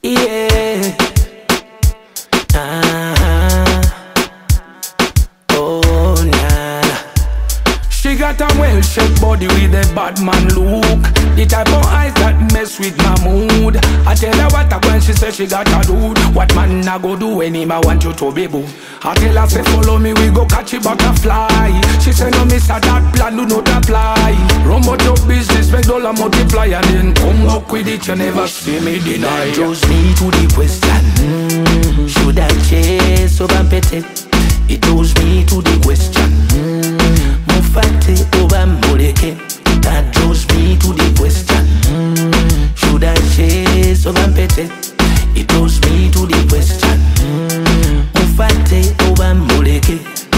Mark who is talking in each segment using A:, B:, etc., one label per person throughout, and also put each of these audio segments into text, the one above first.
A: Yeah. Oh, nah. She got a well-shaped body with a bad man look. The type of eyes that mess with my mood. I tell her what I want, she say she got a dude. What man I go do when him I want you to be boo. I tell her say follow me, we go catch a butterfly. She say no miss a that plan do not apply. Run out your business, make dollar multiply. And then come up with it, you never see me deny.
B: That draws me to the question, should I chase or bampete? It draws me to the question, mufate oba moleke. That draws me to the question, should I chase or bampete? It draws me to the question, mufate oba moleke.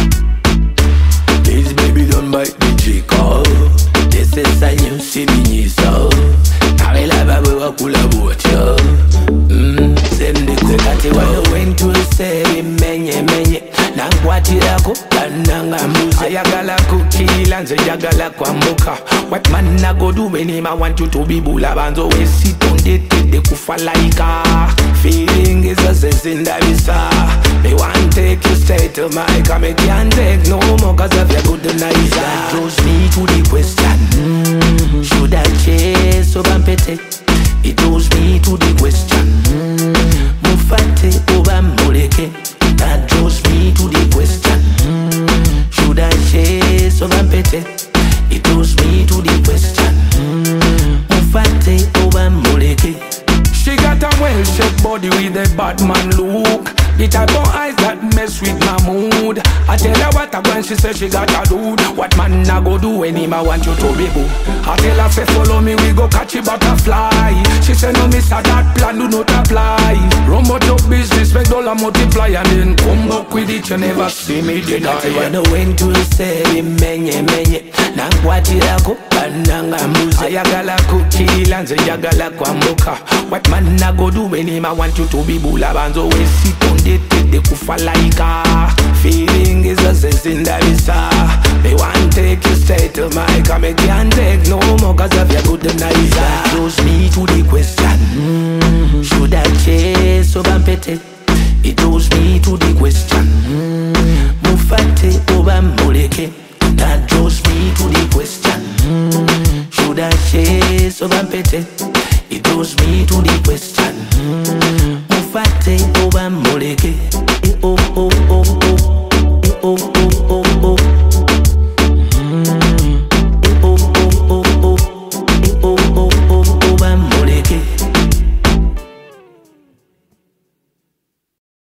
B: Please baby don't bite the jiko. This is a new city so Karela babu wakula bocho. Send the kukati wano wentu se menye menye. Nangwatirako kananga muze. Ayagala kukila nze yagala kwambuka. What man I go do when him I want you to be bula banzo. We sit on the de kufa laika. Feeling is a sense in the visa. They want take you straight to my car. Me can't take no more cause of your good night. That draws me to the question, should I chase or bampete? It draws me to the question, mufate oba moleke. That draws me to the question, should I chase or bampete? It draws me to the question, mufate oba moleke.
A: She got a well-shaped body with a bad man look. The type of eyes that mess with my mood. I tell her what I want, she say she got a dude. What man I go do when him I want you to be boo. I tell her say follow me, we go catch a butterfly. She say no miss a that plan do not apply. Run out your business, make dollar multiply. And then come back with it, you never see me deny.
B: I wanna when to say menye menye. Nangwatirako kananga muze.
A: Ayagala kukila nze yagala kwambuka. What man I go do when him I want you to be bula banzo. We sit on the kufa laika. Feeling is a sense in the visa. They want take you straight to my car. Me can't take no more cause of your good night.
B: That draws me to the question, should I chase or bampete? It draws me to the question, mufate oba moleke. That draws me to the question, should I chase or bampete? It draws me to the question, mufate oba moleke. Oh oh oh oh oh oh.